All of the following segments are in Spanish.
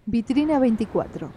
Vitrina 24.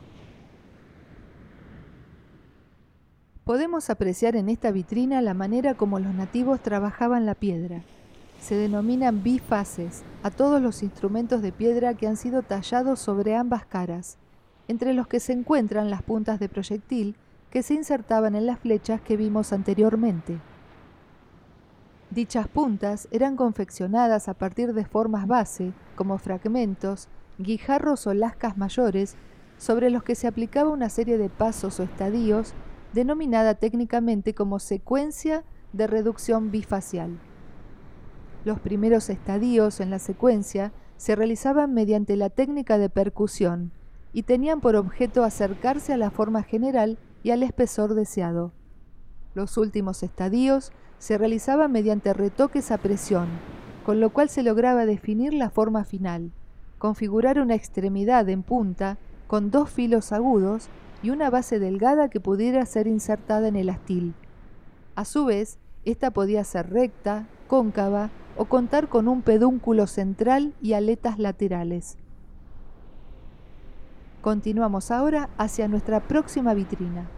Podemos apreciar en esta vitrina la manera como los nativos trabajaban la piedra. Se denominan bifaces a todos los instrumentos de piedra que han sido tallados sobre ambas caras, entre los que se encuentran las puntas de proyectil que se insertaban en las flechas que vimos anteriormente. Dichas puntas eran confeccionadas a partir de formas base, como fragmentos, guijarros o lascas mayores, sobre los que se aplicaba una serie de pasos o estadios, denominada técnicamente como secuencia de reducción bifacial. Los primeros estadios en la secuencia se realizaban mediante la técnica de percusión y tenían por objeto acercarse a la forma general y al espesor deseado. Los últimos estadios se realizaban mediante retoques a presión, con lo cual se lograba definir la forma final, configurar una extremidad en punta con dos filos agudos y una base delgada que pudiera ser insertada en el astil. A su vez, esta podía ser recta, cóncava o contar con un pedúnculo central y aletas laterales. Continuamos ahora hacia nuestra próxima vitrina.